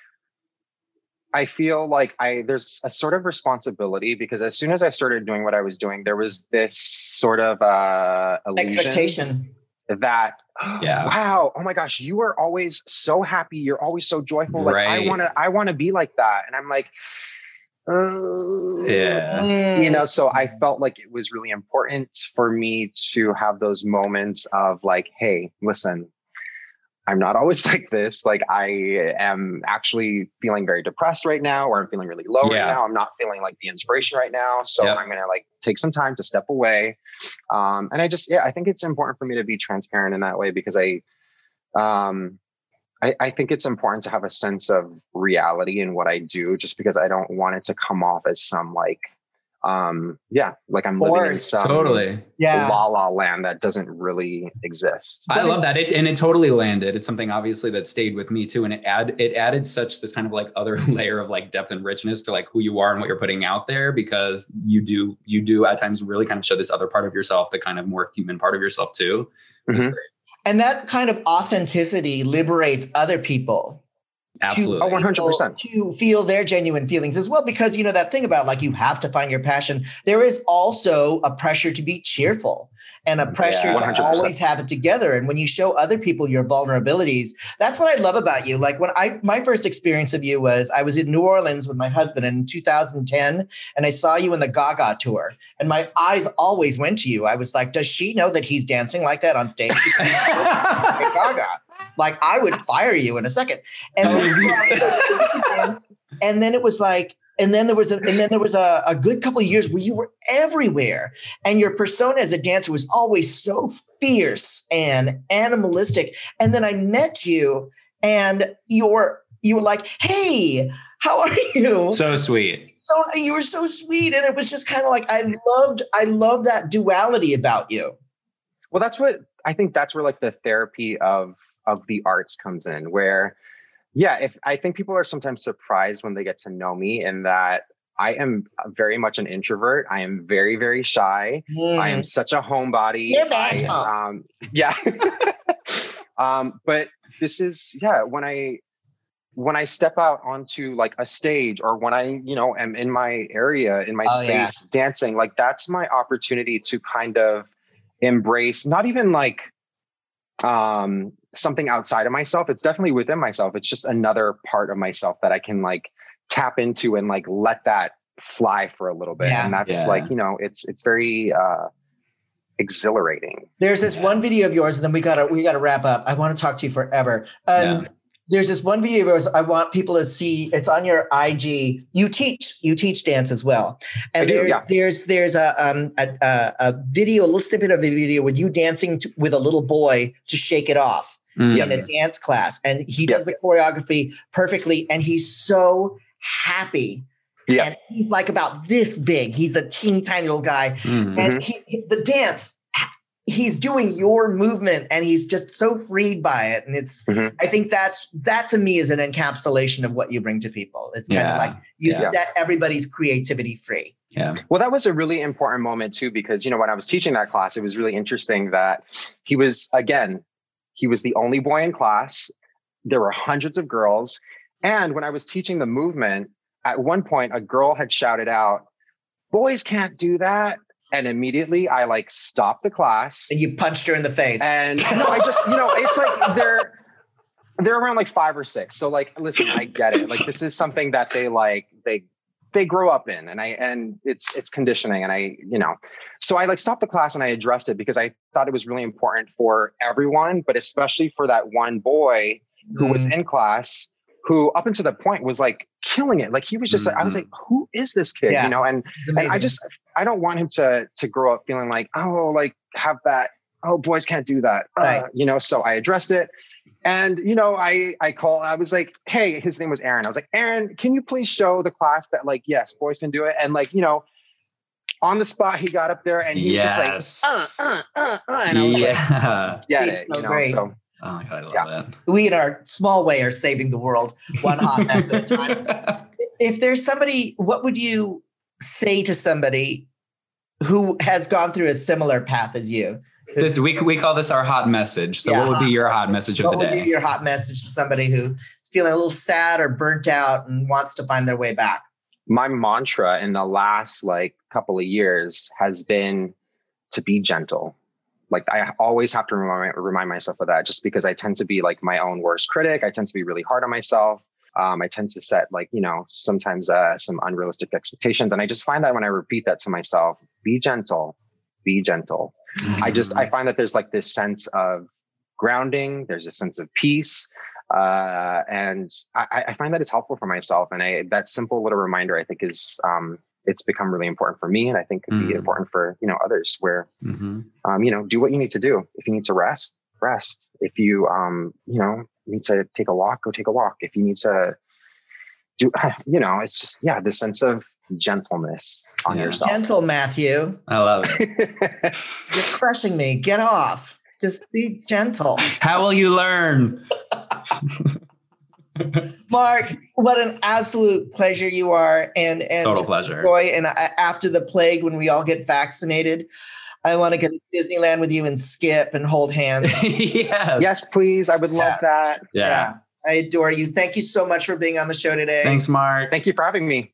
I feel like I, there's a sort of responsibility, because as soon as I started doing what I was doing, there was this sort of, uh, illusion expectation that, yeah. wow, oh my gosh, you are always so happy. You're always so joyful. Like right. I want to, I want to be like that. And I'm like, uh, yeah, you know, so I felt like it was really important for me to have those moments of like, hey, listen, I'm not always like this. Like I am actually feeling very depressed right now, or I'm feeling really low yeah. right now. I'm not feeling like the inspiration right now. So yep. I'm going to like take some time to step away. Um, and I just, yeah, I think it's important for me to be transparent in that way, because I, um, I, I think it's important to have a sense of reality in what I do, just because I don't want it to come off as some like, um, yeah, like I'm living in some totally yeah. la la land that doesn't really exist. I love that. It, and it totally landed. It's something obviously that stayed with me too. And it add, it added such this kind of like other layer of like depth and richness to like who you are and what you're putting out there, because you do, you do at times really kind of show this other part of yourself, the kind of more human part of yourself too. Mm-hmm. And that kind of authenticity liberates other people. Absolutely. Oh, one hundred percent. To feel their genuine feelings as well. Because, you know, that thing about like, you have to find your passion. There is also a pressure to be cheerful and a pressure yeah, to always have it together. And when you show other people your vulnerabilities, that's what I love about you. Like when I, my first experience of you was I was in New Orleans with my husband in two thousand ten, and I saw you in the Gaga tour, and my eyes always went to you. I was like, does she know that he's dancing like that on stage? Gaga. Like I would fire you in a second. And then, and then it was like, and then there was a, and then there was a, a good couple of years where you were everywhere, and your persona as a dancer was always so fierce and animalistic. And then I met you, and you were, you were like, hey, how are you? So sweet. So you were so sweet. And it was just kind of like, I loved, I loved that duality about you. Well, that's what I think that's where like the therapy of, of the arts comes in, where, yeah, if I think people are sometimes surprised when they get to know me, in that I am very much an introvert. I am very, very shy. Mm. I am such a homebody. You're bashful. Um, yeah. um, but this is, yeah, when I, when I step out onto like a stage, or when I, you know, am in my area, in my oh, space yeah. dancing, like that's my opportunity to kind of embrace, not even like um, something outside of myself. It's definitely within myself. It's just another part of myself that I can like tap into and like let that fly for a little bit. Yeah. And that's yeah. like, you know, it's, it's very, uh, exhilarating. There's this one video of yours, and then we gotta, we gotta wrap up. I want to talk to you forever. Um, yeah. There's this one video of yours I want people to see. It's on your I G. You teach, you teach dance as well. And do, there's, yeah. there's, there's a, um, a, a, a video, a little snippet of the video with you dancing to, with a little boy to Shake It Off mm. in a dance class. And he does yep. the choreography perfectly. And he's so happy. Yeah. And he's like about this big. He's a teeny tiny little guy. Mm-hmm. And he, he, the dance he's doing your movement and he's just so freed by it. And it's, mm-hmm. I think that's, that to me is an encapsulation of what you bring to people. It's kind yeah. of like you yeah. set everybody's creativity free. Yeah. Well, that was a really important moment too, because, you know, when I was teaching that class, it was really interesting that he was, again, he was the only boy in class. There were hundreds of girls. And when I was teaching the movement, at one point, a girl had shouted out, "Boys can't do that." And immediately I like stopped the class. And you punched her in the face. And no, I just, you know, it's like they're, they're around like five or six. So like, listen, I get it. Like, this is something that they like, they, they grow up in, and I, and it's, it's conditioning. And I, you know, so I like stopped the class and I addressed it because I thought it was really important for everyone, but especially for that one boy who mm. was in class, who up until that point was like killing it. Like he was just mm-hmm. like, I was like, who is this kid? Yeah. You know, and, and I just, I don't want him to, to grow up feeling like, oh, like have that, oh, boys can't do that. Right. Uh, you know, so I addressed it. And, you know, I, I call, I was like, hey, his name was Aaron. I was like, Aaron, can you please show the class that like, yes, boys can do it. And like, you know, on the spot, he got up there and he yes. was just like, uh, uh, uh, uh. And I was yeah. like, get it, so you know, great. so. Oh my God, I love yeah. that. We in our small way are saving the world one hot mess at a time. If there's somebody, what would you say to somebody who has gone through a similar path as you? This we we call this our hot message. So yeah, what would be your message. hot message of what the day? What would be your hot message to somebody who's feeling a little sad or burnt out and wants to find their way back? My mantra in the last like couple of years has been to be gentle. Like I always have to remind, remind myself of that, just because I tend to be like my own worst critic. I tend to be really hard on myself. Um, I tend to set like, you know, sometimes uh, some unrealistic expectations. And I just find that when I repeat that to myself, be gentle, be gentle. Mm-hmm. I just, I find that there's like this sense of grounding. There's a sense of peace. Uh, and I, I find that it's helpful for myself. And I, that simple little reminder, I think is, um, it's become really important for me. And I think could be mm. important for, you know, others where, mm-hmm. um, you know, do what you need to do. If you need to rest, rest. If you, um, you know, need to take a walk, go take a walk. If you need to do, you know, it's just, yeah, this sense of gentleness on yeah. yourself. Gentle, Matthew. I love it. You're crushing me. Get off. Just be gentle. How will you learn? Mark, what an absolute pleasure you are. And, and total pleasure. Joy. And I, after the plague, when we all get vaccinated, I want to go to Disneyland with you and skip and hold hands. yes. Yes, please. I would love yeah. that. Yeah. yeah. I adore you. Thank you so much for being on the show today. Thanks, Mark. Thank you for having me.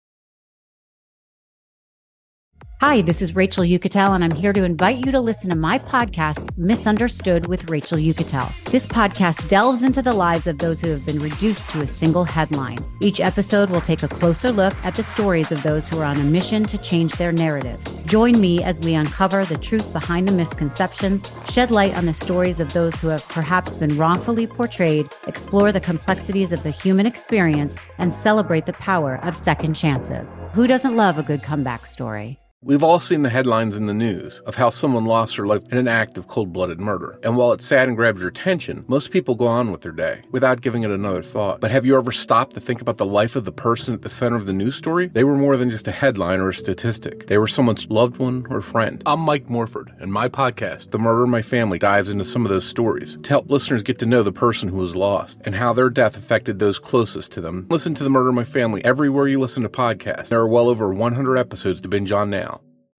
Hi, this is Rachel Uchitel, and I'm here to invite you to listen to my podcast, Misunderstood with Rachel Uchitel. This podcast delves into the lives of those who have been reduced to a single headline. Each episode will take a closer look at the stories of those who are on a mission to change their narrative. Join me as we uncover the truth behind the misconceptions, shed light on the stories of those who have perhaps been wrongfully portrayed, explore the complexities of the human experience, and celebrate the power of second chances. Who doesn't love a good comeback story? We've all seen the headlines in the news of how someone lost their life in an act of cold-blooded murder. And while it's sad and grabs your attention, most people go on with their day without giving it another thought. But have you ever stopped to think about the life of the person at the center of the news story? They were more than just a headline or a statistic. They were someone's loved one or friend. I'm Mike Morford, and my podcast, The Murder in My Family, dives into some of those stories to help listeners get to know the person who was lost and how their death affected those closest to them. Listen to The Murder in My Family everywhere you listen to podcasts. There are well over one hundred episodes to binge on now.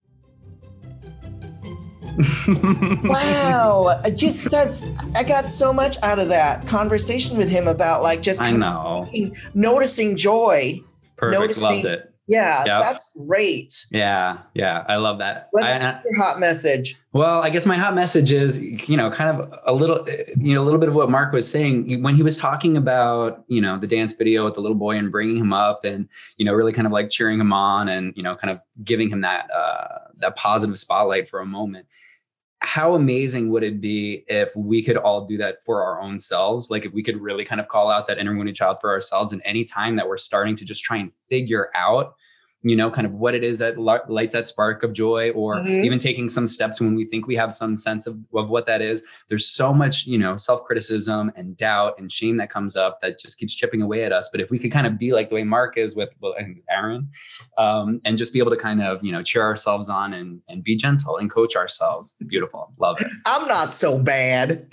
Wow. Just that's, I got so much out of that conversation with him about like just I know noticing joy. Perfect. Noticing, Loved it. Yeah, yep. That's great. Yeah. Yeah. I love that. What's I, your hot message? Well, I guess my hot message is, you know, kind of a little, you know, a little bit of what Mark was saying when he was talking about, you know, the dance video with the little boy and bringing him up and, you know, really kind of like cheering him on and, you know, kind of giving him that, uh, that positive spotlight for a moment. How amazing would it be if we could all do that for our own selves? Like if we could really kind of call out that inner wounded child for ourselves, and any time that we're starting to just try and figure out you know, kind of what it is that lights that spark of joy, or mm-hmm. even taking some steps when we think we have some sense of, of what that is. There's so much, you know, self-criticism and doubt and shame that comes up that just keeps chipping away at us. But if we could kind of be like the way Mark is with well, and Aaron, um, and just be able to kind of, you know, cheer ourselves on and, and be gentle and coach ourselves. Beautiful. Love it. I'm not so bad.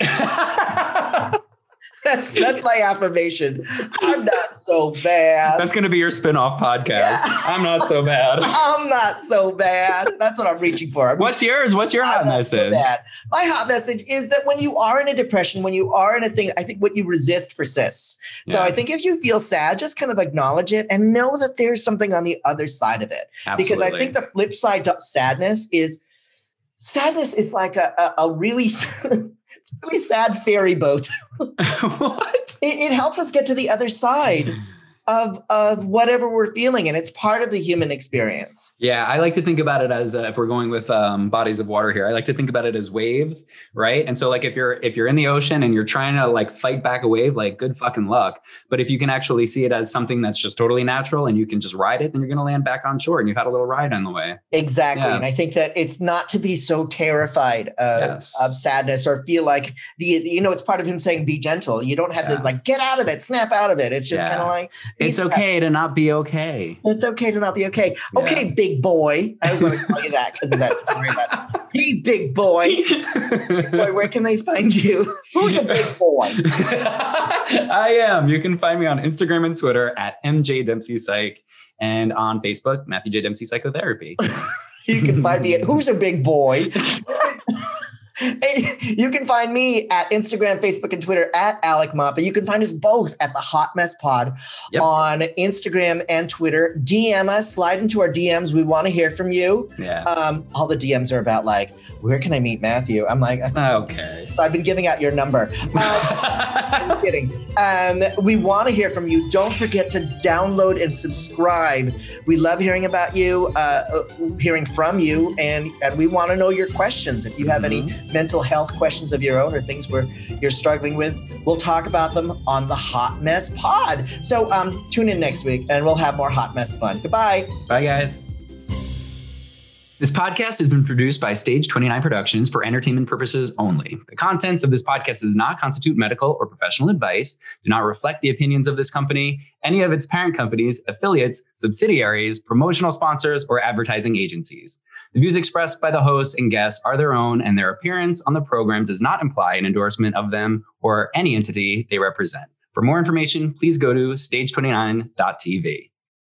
That's that's my affirmation. I'm not so bad. That's going to be your spin-off podcast. Yeah. I'm not so bad. I'm not so bad. That's what I'm reaching for. I'm What's yours? What's your hot message? So my hot message is that when you are in a depression, when you are in a thing, I think what you resist persists. So yeah. I think if you feel sad, just kind of acknowledge it and know that there's something on the other side of it. Absolutely. Because I think the flip side to sadness is sadness is like a, a, a really... It's a really sad ferry boat. What? It, it helps us get to the other side of of whatever we're feeling, and it's part of the human experience. Yeah, I like to think about it as uh, if we're going with um, bodies of water here. I like to think about it as waves, right? And so, like, if you're if you're in the ocean and you're trying to like fight back a wave, like good fucking luck. But if you can actually see it as something that's just totally natural and you can just ride it, then you're going to land back on shore and you've had a little ride on the way. Exactly, yeah. And I think that it's not to be so terrified of, yes. of sadness or feel like the you know it's part of him saying be gentle. You don't have yeah. this like get out of it, snap out of it. It's just yeah. kind of like. It's okay to not be okay. It's okay to not be okay. Yeah. Okay, big boy. I was going to call you that because of that story. But hey, big boy. Big boy, where can they find you? Who's a big boy? I am. You can find me on Instagram and Twitter at M J Dempsey Psych, and on Facebook, Matthew J. Dempsey Psychotherapy. You can find me at Who's a Big Boy? And you can find me at Instagram, Facebook, and Twitter at Alec Mapa. You can find us both at the Hot Mess Pod yep. on Instagram and Twitter. D M us, slide into our D Ms. We want to hear from you. Yeah. Um, all the D Ms are about like, where can I meet Matthew? I'm like, okay. I've been giving out your number. Uh, I'm kidding. Um, we want to hear from you. Don't forget to download and subscribe. We love hearing about you, uh, hearing from you, and, and we want to know your questions. If you have mm-hmm. any mental health questions of your own or things where you're struggling with, we'll talk about them on the Hot Mess Pod. So um, tune in next week and we'll have more Hot Mess fun. Goodbye. Bye, guys. This podcast has been produced by Stage twenty-nine Productions for entertainment purposes only. The contents of this podcast does not constitute medical or professional advice, do not reflect the opinions of this company, any of its parent companies, affiliates, subsidiaries, promotional sponsors, or advertising agencies. The views expressed by the hosts and guests are their own, and their appearance on the program does not imply an endorsement of them or any entity they represent. For more information, please go to stage twenty-nine dot t v.